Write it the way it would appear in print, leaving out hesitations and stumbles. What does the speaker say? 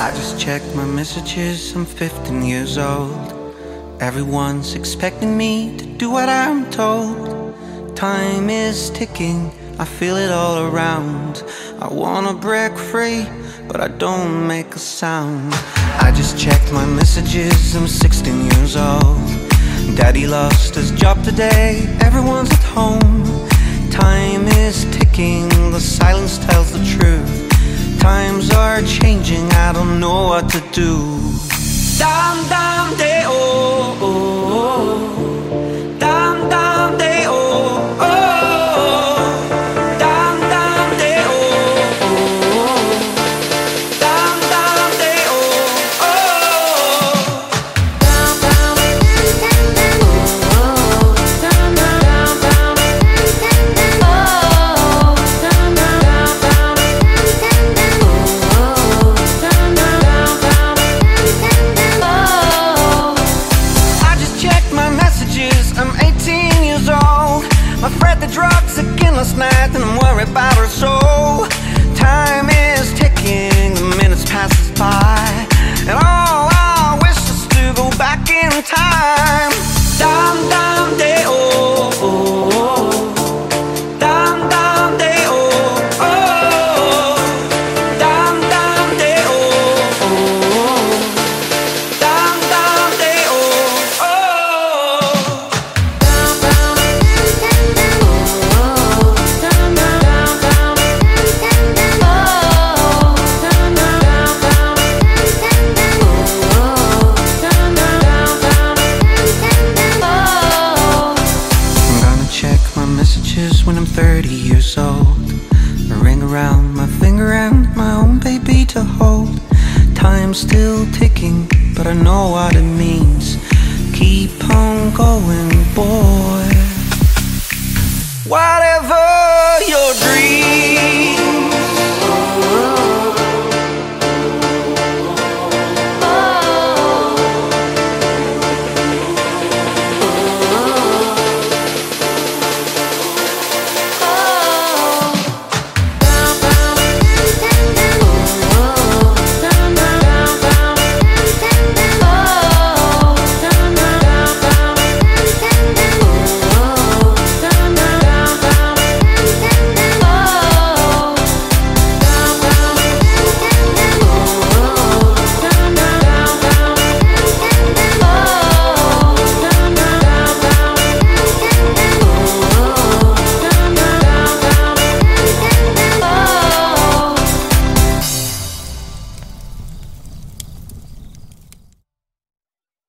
I just checked my messages, I'm 15 years old. Everyone's expecting me to do what I'm told. Time is ticking, I feel it all around. I wanna break free, but I don't make a sound. I just checked my messages, I'm 16 years old. Daddy lost his job today, everyone's at home. Time is ticking, the silence tells the truth. Times are changing, I don't know what to do. Dam dam day oh, oh, oh. Dam dam day oh, oh, oh. Dam dam day oh, oh, oh. Dam dam day oh, oh. Dam dam oh, dam dam dam oh, dam dam dam oh, dam dam oh. I just checked my messages, I'm 18 years old. My friend the drugs again last night and I'm worried about her soul. Time is ticking, the minutes passes by, and all I wish is to go back in time. Dam dam day oh, oh, oh. Dam dam day oh, oh. Dam dam day oh, oh. Dam dam day oh, oh. Dam dam oh, dam dam dam oh, dam dam dam oh, dam dam dam oh. I'm gonna check my messages when I'm 30 years old. A ring around my finger and my own baby to hold. Time's still ticking, but I know what it means. Keep on going, boy. Whatever your dream.